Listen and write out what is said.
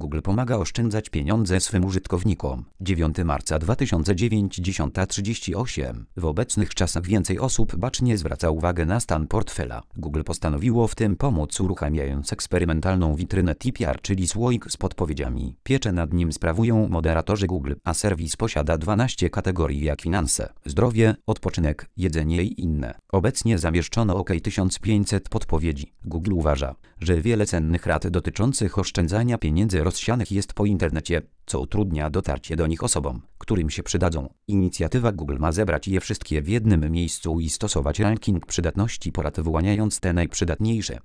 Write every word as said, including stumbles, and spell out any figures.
Google pomaga oszczędzać pieniądze swym użytkownikom. dziewiątego marca dwa tysiące dziewiątego, dziesiąta trzydzieści osiem. W obecnych czasach więcej osób bacznie zwraca uwagę na stan portfela. Google postanowiło w tym pomóc, uruchamiając eksperymentalną witrynę T P R, czyli słoik z podpowiedziami. Pieczę nad nim sprawują moderatorzy Google, a serwis posiada dwanaście kategorii, jak finanse, zdrowie, odpoczynek, jedzenie i inne. Obecnie zamieszczono około tysiąc pięćset podpowiedzi. Google uważa, że wiele cennych rad dotyczących oszczędzania pieniędzy rozsianych jest po internecie, co utrudnia dotarcie do nich osobom, którym się przydadzą. Inicjatywa Google ma zebrać je wszystkie w jednym miejscu i stosować ranking przydatności porad, wyłaniając te najprzydatniejsze.